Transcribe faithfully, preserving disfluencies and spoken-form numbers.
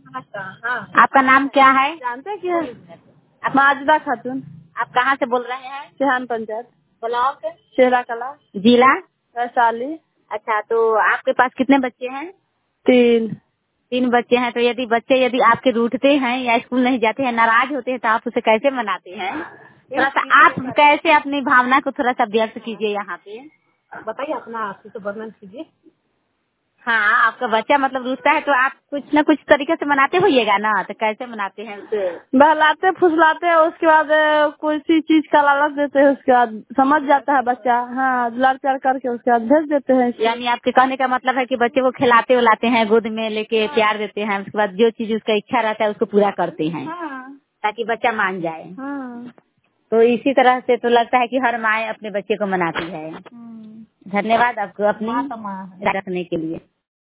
हाँ। आपका नाम क्या है? जानते क्या? आप, माजिदा खातून। आप कहाँ से बोल रहे हैं? चेहान पंचायत, ब्लॉक, शेरा कला, जिला। वैशाली। अच्छा, तो आपके पास कितने बच्चे हैं? तीन। तीन बच्चे हैं। तो यदि बच्चे यदि आपके रूठते हैं या स्कूल नहीं जाते हैं, नाराज होते हैं, तो आप उसे कैसे मनाते हैं? थोड़ा सा आप कैसे अपनी भावना को थोड़ा सा व्यक्त कीजिए यहाँ पे, बताइए अपना, आपसे तो वर्णन कीजिए। हाँ, आपका बच्चा मतलब रूठता है तो आप कुछ न कुछ तरीके से मनाते होइएगा ना, तो कैसे मनाते हैं उसे? बहलाते फुसलाते हैं, उसके बाद अ, कोई सी चीज का लालच देते हैं, उसके बाद समझ जाता है बच्चा। हाँ, दुलार प्यार करके उसके बाद भेज देते हैं। यानी आपके कहने का मतलब है कि बच्चे को खिलाते उलाते हैं, गोद में लेके प्यार देते हैं, उसके बाद जो चीज उसका इच्छा रहता है उसको पूरा करते हैं, हाँ। ताकि बच्चा मान जाए। हाँ। तो इसी तरह से तो लगता है कि हर माँ अपने बच्चे को मनाती है। धन्यवाद आपको अपनी रखने के लिए।